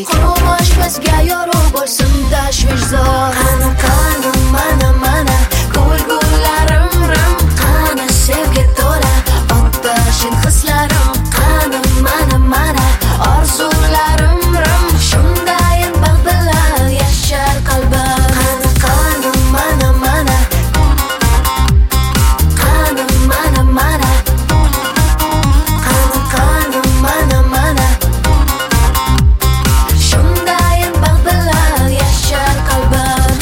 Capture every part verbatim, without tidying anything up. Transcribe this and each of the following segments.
Quyosh bizga yorug' bo'lsin tashvish zor. Qani qani mana mana gul-gullarim rim. Qani sevgi to'la otashin hislarim. Qani mana mana orzularim rim. Shundayin baxt bilan yashar qalbim. Qani qani mana mana qani mana mana qani qani mana mana shundayin baxt bilan yashar qalbim.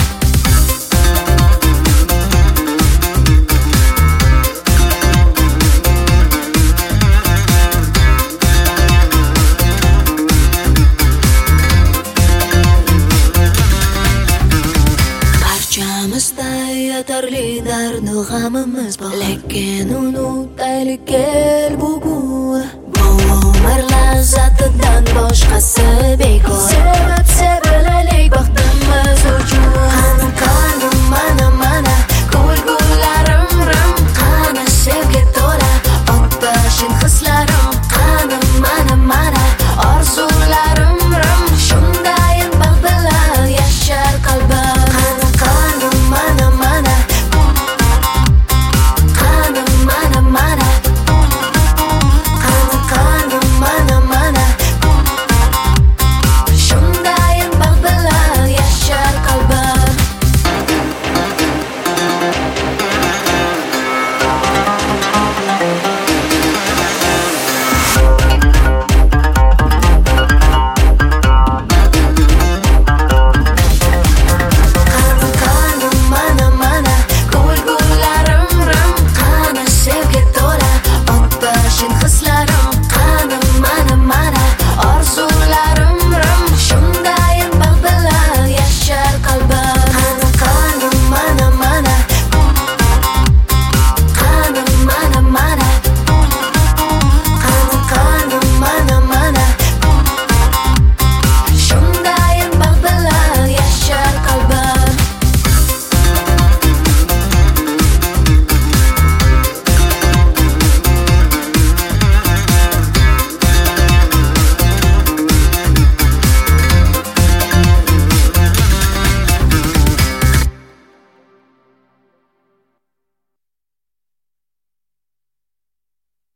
Barchamizda yetarli dardu g'amimiz bor, lekin unutaylik kel bugun. Bu umr lazzatidan boshqasi bekor.